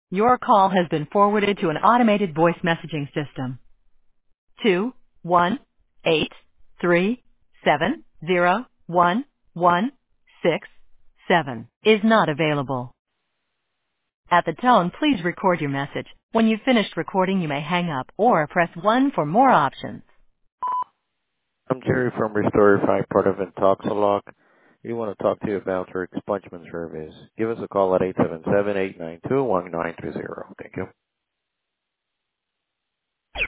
Your call has been forwarded to an automated voice messaging system. 21837011167 is not available. At the tone, please record your message. When you've finished recording, you may hang up or press 1 for more options. I'm Jerry from Restorify, part of Intoxalock. We want to talk to you about your expungement service. Give us a call at 877-892-1920. Thank you.